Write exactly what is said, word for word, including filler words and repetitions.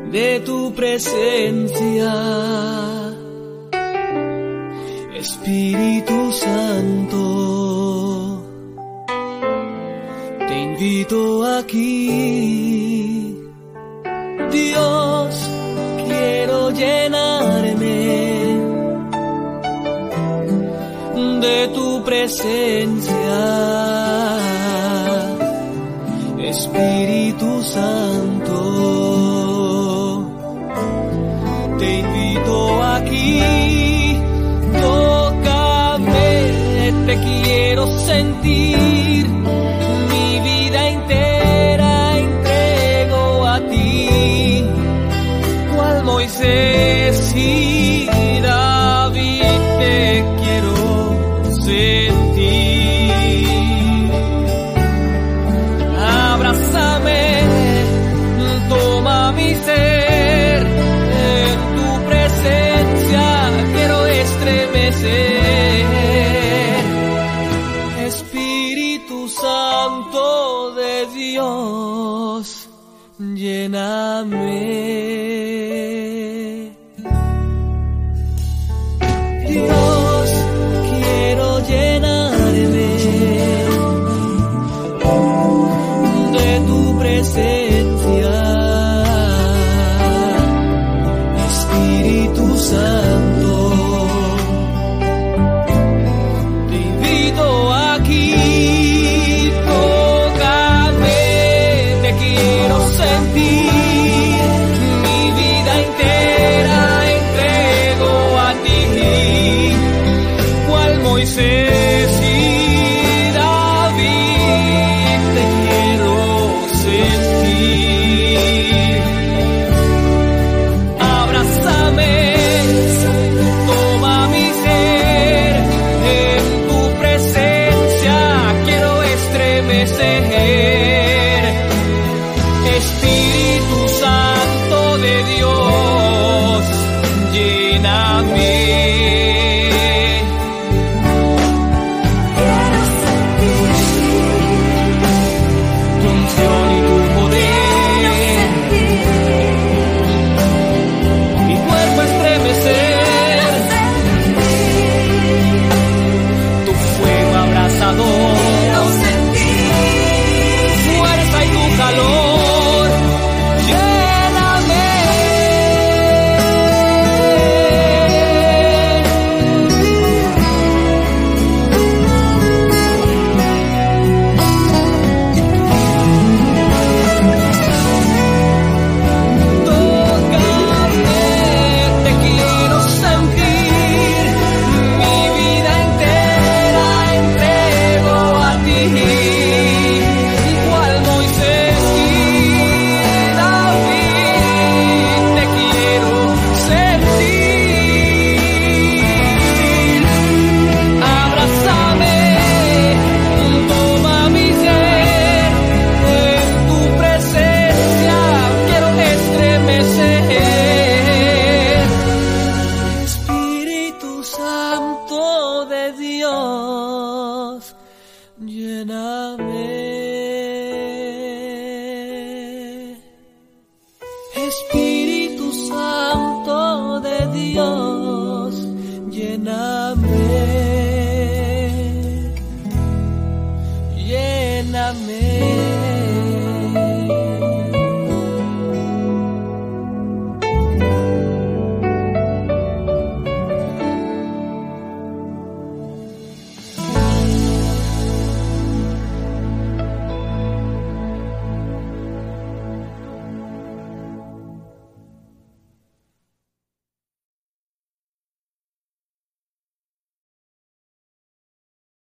de tu presencia. Espíritu Santo, te invito aquí. Dios, quiero llenarme de tu presencia. Espíritu Santo, te invito aquí. Tócame, te quiero sentir. Mi vida entera entrego a ti. Cual Moisés y David te quiero sentir. Abrázame, toma mi ser, en tu presencia quiero estremecer. Espíritu Santo de Dios, lléname. Dios, quiero llenarme de tu presencia. Espíritu Santo, te invito aquí. Tócame, te quiero sentir. Mi vida entera entrego a ti. Cual Moisés y David te quiero sentir. Abrázame, toma mi ser, en tu presencia quiero estremecer. Espíritu Santo de Dios, lléname. Tu unción y tu poder, mi cuerpo estremecer. Tu fuego abrasador, fuerza y tu calor, lléname. Tócame, te quiero sentir. Mi vida entera entrego a ti. Igual Moisés y David te quiero sentir. Abrázame, toma mi ser, en tu presencia quiero estremecer. Espíritu Santo de Dios, lléname. Espíritu